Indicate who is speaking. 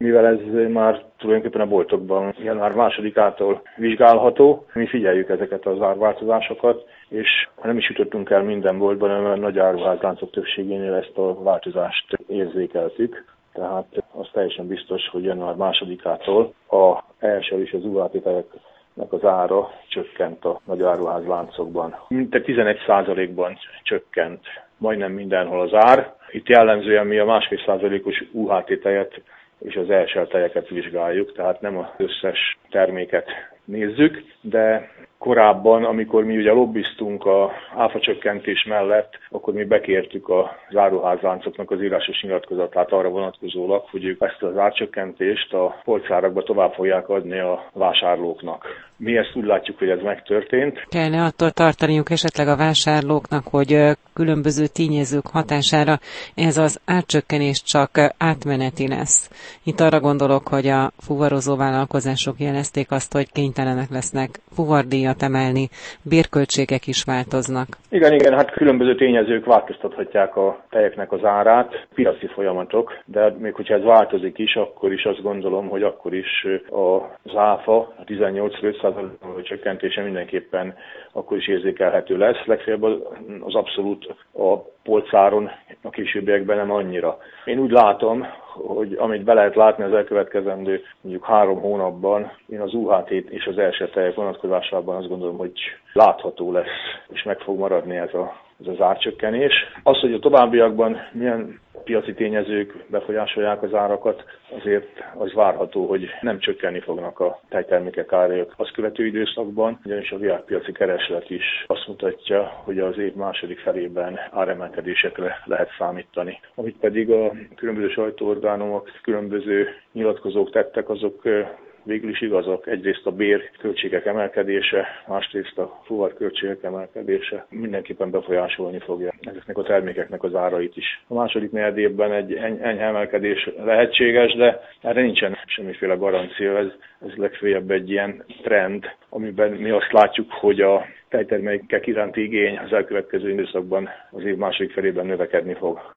Speaker 1: mivel ez már tulajdonképpen a boltokban január 2-ától vizsgálható, mi figyeljük ezeket az árváltozásokat, és nem is jutottunk el minden boltban, hanem a nagy áruházláncok többségénél ezt a változást érzékeltük. Tehát az teljesen biztos, hogy január 2-ától a ESL és az UHT-tejeknek az ára csökkent a nagy áruházláncokban. Mintegy 11%-ban csökkent majdnem mindenhol az ár. Itt jellemzően mi a 1,5%-os UHT tejet és az ESL tejeket vizsgáljuk, tehát nem az összes terméket nézzük, de korábban, amikor mi ugye lobbiztunk az áfacsökkentés mellett, akkor mi bekértük az áruházláncoknak az írásos nyilatkozatát arra vonatkozólag, hogy ők ezt az árcsökkentést a polcárakba tovább fogják adni a vásárlóknak. Mi ezt úgy látjuk, hogy ez megtörtént.
Speaker 2: Kellene attól tartaniuk esetleg a vásárlóknak, hogy különböző tényezők hatására ez az árcsökkenés csak átmeneti lesz. Itt arra gondolok, hogy a fuvarozó vállalkozások jelezték azt, hogy kénytelenek lesznek fuvardíjat emelni, bérköltségek is változnak.
Speaker 1: Igen, hát különböző tényezők változtathatják a tejeknek az árát, piaci folyamatok, de még hogyha ez változik is, akkor is azt gondolom, hogy akkor is az áfa, a 18%-os csökkentése mindenképpen akkor is érzékelhető lesz. Legfeljebb az abszolút a polcáron a későbbiekben nem annyira. Én úgy látom, hogy amit be lehet látni az elkövetkezendő mondjuk 3 hónapban, én az UHT-t és az ESL tejek vonatkozásában azt gondolom, hogy látható lesz, és meg fog maradni ez az árcsökkenés. Az, hogy a továbbiakban milyen piaci tényezők befolyásolják az árakat, azért az várható, hogy nem csökkenni fognak a tejtermékek árai az követő időszakban, ugyanis a világpiaci kereslet is azt mutatja, hogy az év második felében áremelkedésekre lehet számítani. Amit pedig a különböző sajtóorgánumok, különböző nyilatkozók tettek, azok végül is igazak. Egyrészt a bérköltségek emelkedése, másrészt a fuvarköltségek emelkedése mindenképpen befolyásolni fogja ezeknek a termékeknek az árait is. A második negyedévben egy enyhe emelkedés lehetséges, de erre nincsen semmiféle garancia. Ez legfeljebb egy ilyen trend, amiben mi azt látjuk, hogy a tejtermékek iránti igény az elkövetkező időszakban az év második felében növekedni fog.